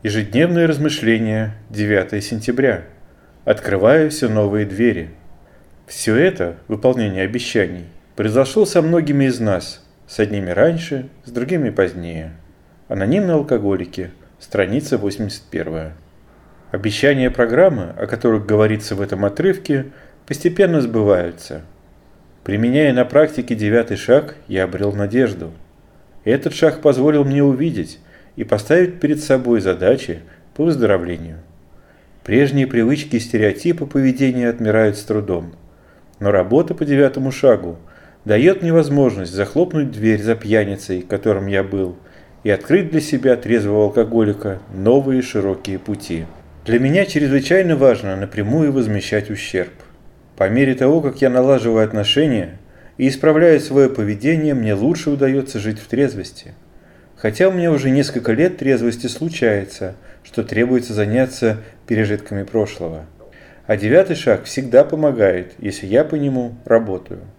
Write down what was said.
Ежедневные размышления, 9 сентября. Открываю все новые двери. Все это, выполнение обещаний, произошло со многими из нас, с одними раньше, с другими позднее. Анонимные алкоголики, страница 81. Обещания программы, о которых говорится в этом отрывке, постепенно сбываются. Применяя на практике 9 шаг, я обрел надежду. Этот шаг позволил мне увидеть и поставить перед собой задачи по выздоровлению. Прежние привычки и стереотипы поведения отмирают с трудом. Но работа по 9 шагу дает мне возможность захлопнуть дверь за пьяницей, которым я был, и открыть для себя трезвого алкоголика новые широкие пути. Для меня чрезвычайно важно напрямую возмещать ущерб. По мере того, как я налаживаю отношения и исправляю свое поведение, мне лучше удается жить в трезвости. Хотя у меня уже несколько лет трезвости случается, что требуется заняться пережитками прошлого. А 9 шаг всегда помогает, если я по нему работаю.